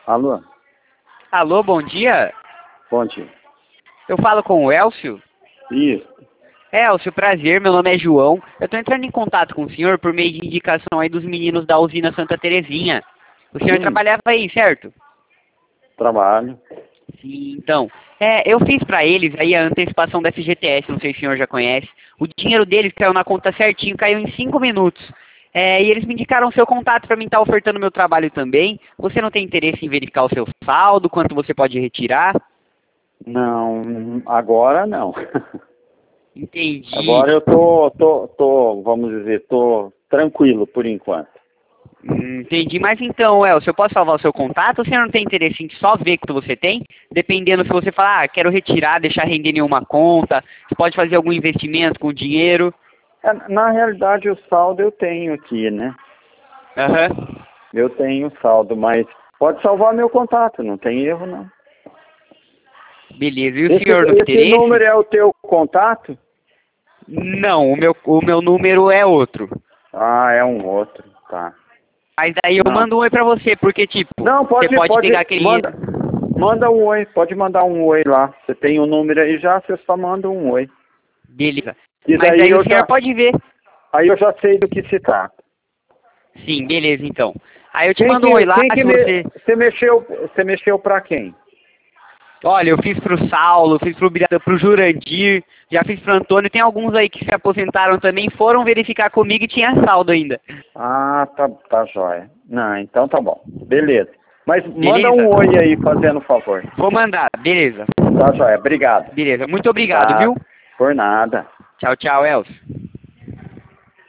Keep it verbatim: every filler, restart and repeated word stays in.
Alô? Alô, bom dia. Bom dia. Eu falo com o Elcio? Isso. Elcio, prazer, meu nome é João. Eu estou entrando em contato com o senhor por meio de indicação aí dos meninos da usina Santa Terezinha. O senhor Sim. trabalhava aí, certo? Trabalho. Sim, então. É, eu fiz para eles aí a antecipação da F G T S, não sei se o senhor já conhece. O dinheiro deles caiu na conta certinho, caiu em cinco minutos. É, e eles me indicaram o seu contato para mim estar ofertando meu trabalho também. Você não tem interesse em verificar o seu saldo, quanto você pode retirar? Não, agora não. Entendi. Agora eu tô, tô, tô, vamos dizer, tô tranquilo por enquanto. Hum, Entendi, mas então, Elcio, eu posso salvar o seu contato ou você não tem interesse em só ver quanto você tem? Dependendo se você falar, ah, quero retirar, deixar render em uma conta, você pode fazer algum investimento com o dinheiro. É, na realidade o saldo eu tenho aqui, né? Aham. Eu tenho saldo, mas pode salvar meu contato, não tem erro não. Beleza, e o Esse, senhor não tem esse interesse? número é o teu contato? Não, o meu, o meu número é outro. Ah, é um outro, tá. Mas daí eu Não. mando um oi pra você, porque tipo, Não, pode, você pode, pode, pegar aquele... manda, manda um oi, pode mandar um oi lá. Você tem o número aí já, você só manda um oi. Beleza. E Mas daí daí eu o senhor já, pode ver. aí eu já sei do que se trata. Sim, beleza então. Aí eu te Quem mando um que, oi lá, quem que se me, você... você mexeu, você mexeu pra quem? Olha, eu fiz pro Saulo, fiz pro, Bira- pro Jurandir, já fiz pro Antônio, tem alguns aí que se aposentaram também, foram verificar comigo e tinha saldo ainda. Ah, tá, tá jóia. Não, então tá bom. Beleza. Mas manda Beleza? um oi aí, fazendo favor. Vou mandar, beleza. Tá jóia, obrigado. Beleza, muito obrigado, Tá, viu? por nada. Tchau, tchau, Elcio.